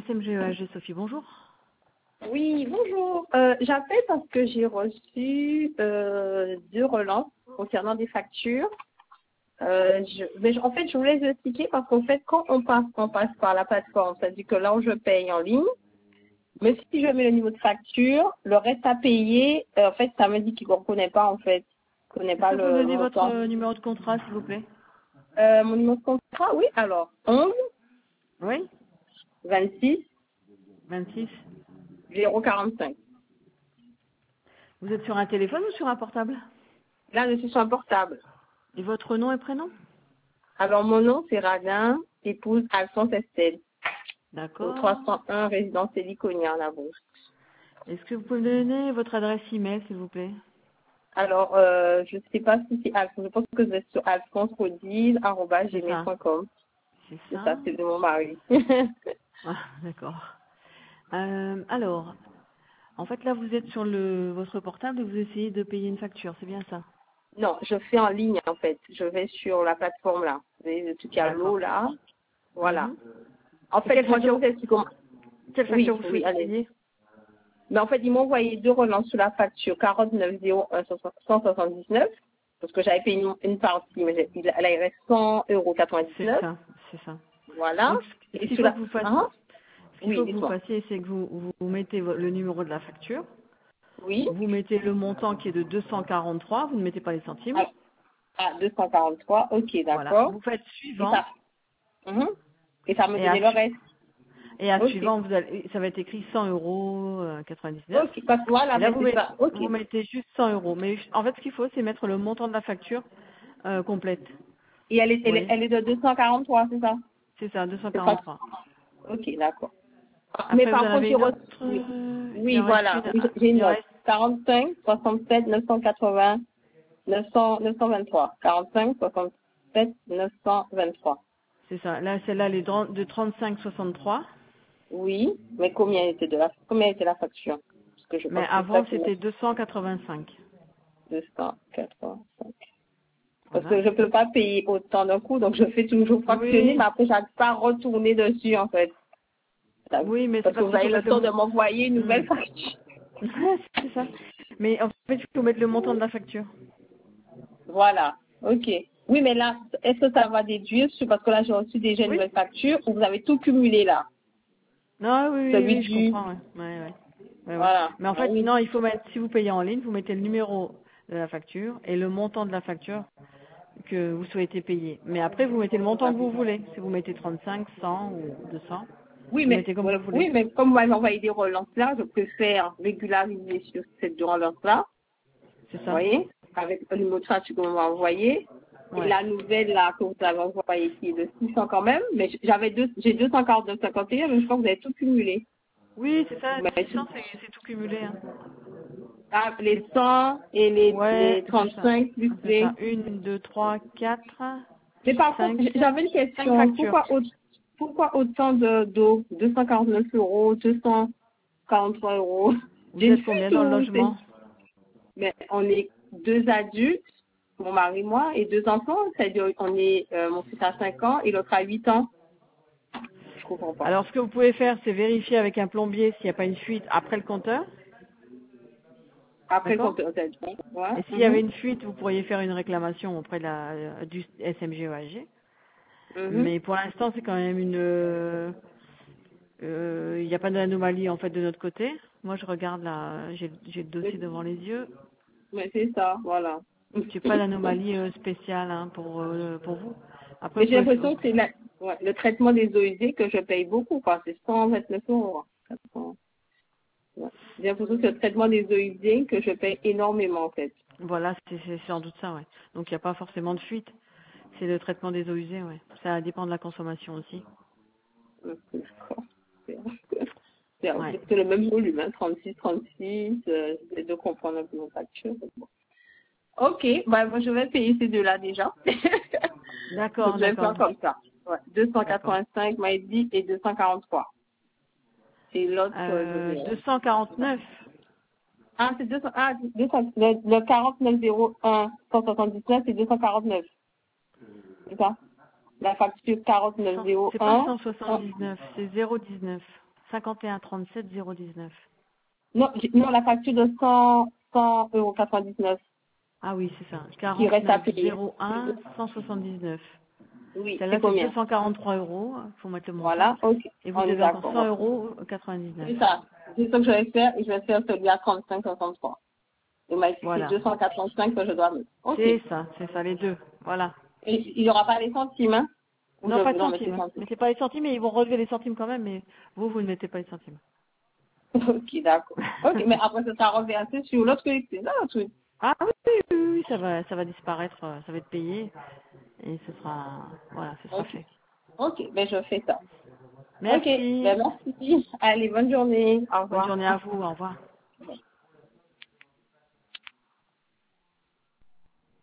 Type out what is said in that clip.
SMGEAG, Sophie, bonjour. Oui, bonjour. J'appelle parce que j'ai reçu 2 relances concernant des factures. En fait, je voulais vous expliquer parce qu'en fait, quand on passe par la plateforme, c'est-à-dire que là où je paye en ligne, mais si je mets le niveau de facture, le reste à payer, en fait, ça me dit qu'il ne reconnaît pas, en fait. Il ne connaît Est-ce pas que vous me le donnez montant. votre numéro de contrat, s'il vous plaît? Mon numéro de contrat, oui, alors, 11 Oui, 26 26. 045. Vous êtes sur un téléphone ou sur un portable? Là, je suis sur un portable. Et votre nom et prénom? Alors, mon nom, c'est Radin, épouse Alphonse Estelle, au D'accord. 301 résidence Héliconia, en Avaux. Est-ce que vous pouvez me donner votre adresse email, s'il vous plaît? Alors, je ne sais pas si c'est Alphonse, je pense que vous êtes sur C'est ça. alphonse.rodil@gmail.com. C'est C'est ça? ça, c'est de mon mari. Ah, d'accord. Alors, en fait, là, vous êtes sur votre portable et vous essayez de payer une facture, c'est bien ça? Non, je fais en ligne, en fait. Je vais sur la plateforme, là. Vous voyez, le truc à l'eau, D'accord. là. Voilà. Mhm. En Et fait, moi, je vous explique comment. quelle facture Oui, vous oui, souhaitez allez. payer? Mais en fait, ils m'ont envoyé 2 relances sur la facture 49,01 179, parce que j'avais payé une partie, mais il reste 100,99 €. C'est ça, c'est ça. Voilà. Donc, ce Et qu'il sur faut la... que vous fassiez, Hein? ce qu'il Oui, faut que vous dites-moi. fassiez, c'est que vous mettez le numéro de la facture, Oui. vous mettez le montant qui est de 243, vous ne mettez pas les centimes. À 243, ok, Voilà. d'accord. Vous faites Et suivant, ça, mhm. Et ça me et à, donnait le reste. et à Ok. suivant, ça va être écrit 100 euros 99. Ok, parce que voilà, Et là, mais c'est ça. Ok. vous mettez juste 100 euros. Mais en fait, ce qu'il faut, c'est mettre le montant de la facture complète. Et elle est, Vous elle est, voyez? elle est de 243, c'est ça? C'est ça, C'est ça. 243. Ok, d'accord. Mais Après, vous par en contre, avez j'ai une reçu... autre, Oui, il oui, en reste voilà. une. Oui, j'ai une Il en note. reste 45, 67, 980, 923. 45, 67, 923. C'est ça. Là, celle-là, elle est de 35,63. Oui, mais combien était la facture? Parce que je Mais pense que c'est ça avant, qui c'était 285. 285. Parce Voilà. que je ne peux pas payer autant d'un coup, donc je fais toujours fractionner, mais Oui, après, j'arrive pas à retourner dessus, en fait. oui, mais c'est Parce que parce vous qu'il faut avez le mettre temps de m'envoyer une Hmm. nouvelle facture. C'est ça. Mais en fait, il faut mettre le montant de la facture. Voilà. OK. Oui, mais là, est-ce que ça va déduire parce que là, j'ai reçu déjà une Oui. nouvelle facture ou vous avez tout cumulé là? Non, oui, oui, Celui oui, je du... comprends. Ouais. Ouais, ouais. Ouais, ouais. Voilà. Mais en Ah fait, oui. non, il faut mettre, si vous payez en ligne, vous mettez le numéro de la facture et le montant de la facture que vous souhaitez payer. Mais après, vous mettez le montant que vous voulez. Si vous mettez 35, 100 ou 200, Oui, vous mettez comme voilà. vous voulez. Oui, mais comme vous m'avez envoyé des relances là, je préfère régulariser sur cette relance là. C'est Vous ça. voyez? Avec le numéro de facture que vous m'avez envoyé. Et Ouais. la nouvelle là que vous avez envoyée qui est de 600 quand même. Mais j'ai 249,51, mais je pense que vous avez tout cumulé. Oui, c'est ça. Vous m'avez 600, tout. c'est tout cumulé. Hein. Ah, les 100 et les Ouais, c'est ça. 35 plus C'est les... ça. 1, 2, 3, 4, Mais par contre, 5, j'avais une 5 question. factures. Pourquoi autant d'eau? 249 €, 243 €. Vous J'ai une êtes combien fuite dans le ou c'est... logement? Mais on est 2 adultes, mon mari, moi, et 2 enfants. C'est-à-dire, mon fils a 5 ans et l'autre a 8 ans. Je comprends pas. Alors, ce que vous pouvez faire, c'est vérifier avec un plombier s'il n'y a pas une fuite après le compteur. Après, D'accord? quand on dit, ouais. Et s'il y avait une fuite, vous pourriez faire une réclamation auprès du SMGEAG. Mhm. Mais pour l'instant, c'est quand même il n'y a pas d'anomalie en fait de notre côté. Moi, je regarde là, j'ai le dossier devant les yeux. Mais c'est ça, voilà. J'ai pas d'anomalie spéciale hein, pour vous. Après, Mais vous j'ai pouvez, l'impression que c'est le traitement des eaux usées que je paye beaucoup, quoi. C'est 129 €. 400. Ouais. J'ai l'impression que c'est le traitement des eaux usées que je paye énormément, en fait. voilà, c'est sans doute ça, ouais. Donc il n'y a pas forcément de fuite. C'est le traitement des eaux usées, ouais. Ça dépend de la consommation aussi. C'est Ouais. c'est le même volume, hein, 36, 36. J'essaie de comprendre un peu mon facture. Bon. Ok, bah, moi, je vais payer ces deux-là déjà. Donc, D'accord, je vais d'accord, faire comme ça. Ouais. d'accord. 285, m'a dit, et 243. Et l'autre, je vais... 249. Ah, c'est 200, le 49,01 179, c'est 249. C'est ça? La facture C'est pas 49,01. 179, c'est 019. 51,37,019. Non, la facture de 100,99 €. Ah oui, c'est ça. Qui reste à payer. 49,01, 179. Oui, Celle-là, c'est c'est combien? 243 euros. Il faut mettre le montant. Voilà, ok. Et vous On est devez encore d'accord. 100 euros 99. C'est ça. C'est ça que je vais faire et je vais faire celui à 35,63. Il m'a dit que c'est Voilà. 285 que je dois mettre. Ok. C'est ça, les deux. Voilà. Et il n'y aura pas les centimes, hein? Ou je Non, pas de non, mais c'est centimes. Hein. centimes. Mettez pas les centimes, mais ils vont relever les centimes quand même, mais vous ne mettez pas les centimes. Ok, d'accord. Ok, mais après, ça sera reversé sur l'autre truc. C'est ça, le truc. Ah oui, oui, ça va disparaître, ça va être payé et voilà, ce sera Ok. fait. Ok, ben je fais ça. Ok, Merci. ben merci. Allez, bonne journée. Au Bonne revoir. journée à vous. Au revoir.